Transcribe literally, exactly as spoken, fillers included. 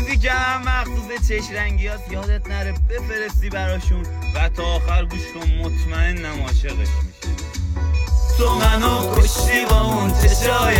موزیکم مخصوص چش رنگی هست، یادت نره بفرستی براشون و تا آخر گوش کن، مطمئنم عاشقش میشه. تو منو کشتی با اون چشای